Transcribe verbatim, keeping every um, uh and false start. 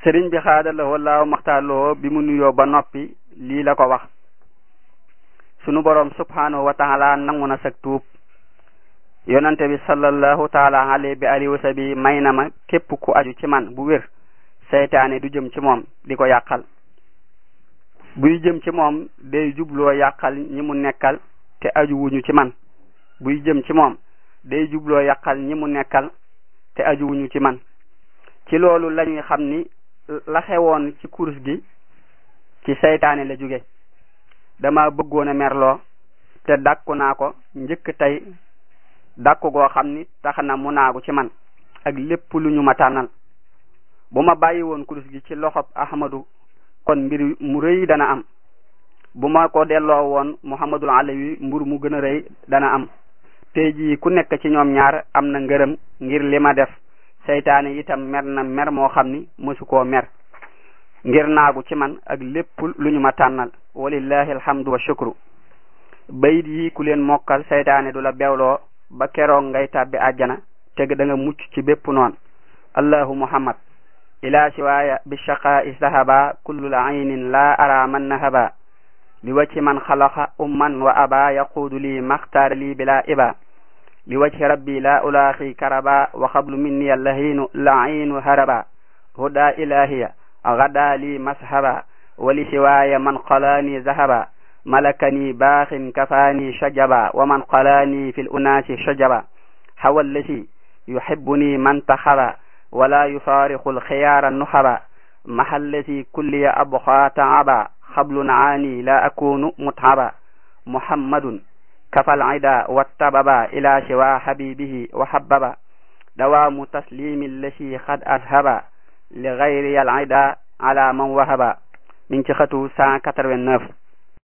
sëriñ bi xaadalawoo laaw maxtaarloo bi mu nuyoo ba noppi lii la ko wax: sunu boroom subhanahu wa taala nangu na sag tuub. yonante bi sallallahu taala alayhi bi alihi wa sabi may na ma képp ku aju ci man bu wér seytaane du jëm ci moom di ko yàqal. buy jëm ci moom day jubloo yàqal ñi mu nekkal te aju wuñu ci man buy jëm ci moom day jubloo yàqal ñi mu nekkal te aju wuñu ci man. ci loolu lañuy xam ni la xewoon ci kurus gi ci seytaane la jóge. dama bëggoon a merloo te dàkku naa ko njëkk tey dàkku goo xam ni tax na mu naagu ci man ak lépp lu ñu ma tànnal. bu ma bàyyi woon kurus gi ci loxob Ahmadu kon mbir mu rëy dana am. bu ma ko delloo woon Muhammadul Alawi mbir mu gën a rëy dana am. tey jii ku nekk ci ñoom ñaar am na ngërëm ngir li ma def. seytaane itam mer na mer moo xam ni mësu koo mer ngir naagu ci man ak lépp lu ñu ma tànnal. walillahi alhamdu wa shukru. bayit yi ku leen mokkal seytaane du la bewloo ba keroog ngay tàbbi àjjana teg da nga mucc ci bépp noon. allahu muhammad ila siwaaya bi shaqaa'i sahaba kullu aynin la ara man nahaba li wacci man xalaqa umman wa aba yaquudu li maxtaar li bila iba li wajhi rabbi la ulaaxi karaba wa xablu minni allahinu lainu haraba huda ilahiya gada li mashaba wali siwaaya man qalaani zahaba malakani baaxin kafaani shajaba wa man qalaani fi l unaasi shajaba hawa allati yuhibbuni man taxaba wala yufaariqu lxiyaara nuxaba mahallati kulliya abqa taaba xablu naani la akunu mutaba muhammadun kafal ida wattababa ila siwa habibihi wa habbaba dawaamu taslimi allati xad ashaba li gayri al ida ala man wahaba min ci xatu cent quatre-vingt-neuf